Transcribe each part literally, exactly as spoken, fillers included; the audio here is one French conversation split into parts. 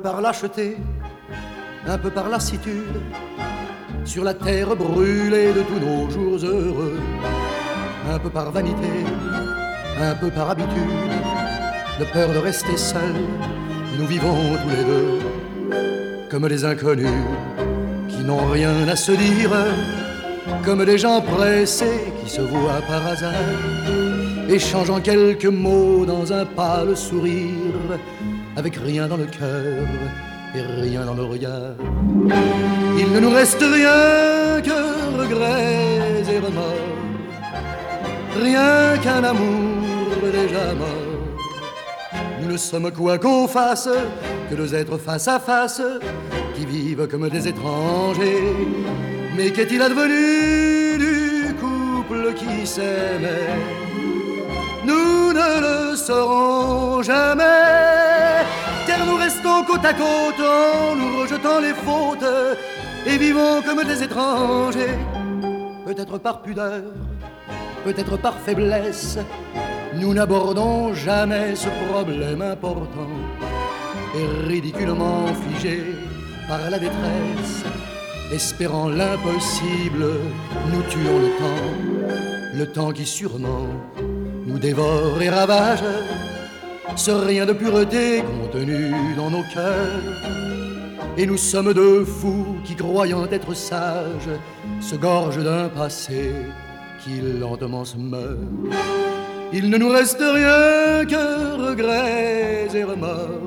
par lâcheté, un peu par lassitude, sur la terre brûlée de tous nos jours heureux, un peu par vanité, un peu par habitude, de peur de rester seul, nous vivons tous les deux comme des inconnus qui n'ont rien à se dire, comme des gens pressés qui se voient par hasard, échangeant quelques mots dans un pâle sourire, avec rien dans le cœur et rien dans le regard. Il ne nous reste rien que regrets et remords, rien qu'un amour déjà mort. Nous ne sommes quoi qu'on fasse que deux êtres face à face qui vivent comme des étrangers. Mais qu'est-il advenu du couple qui s'aimait? Nous ne le saurons jamais, car nous restons côte à côte en nous rejetant les fautes et vivons comme des étrangers. Peut-être par pudeur, peut-être par faiblesse, nous n'abordons jamais ce problème important. Et ridiculement figés par la détresse, espérant l'impossible, nous tuons le temps, le temps qui sûrement nous dévore et ravage ce rien de pureté contenu dans nos cœurs. Et nous sommes deux fous qui, croyant être sages, se gorgent d'un passé qui lentement se meurt. Il ne nous reste rien que regrets et remords,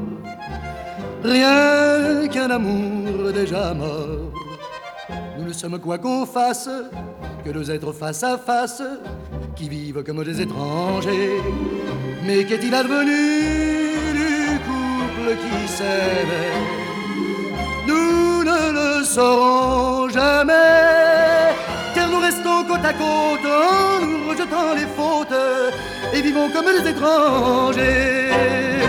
rien qu'un amour déjà mort. Nous ne sommes quoi qu'on fasse que deux êtres face à face qui vivent comme des étrangers. Mais qu'est-il advenu du couple qui s'aimait? Nous ne le saurons jamais, car nous restons côte à côte en nous rejetant les fautes et vivons comme des étrangers.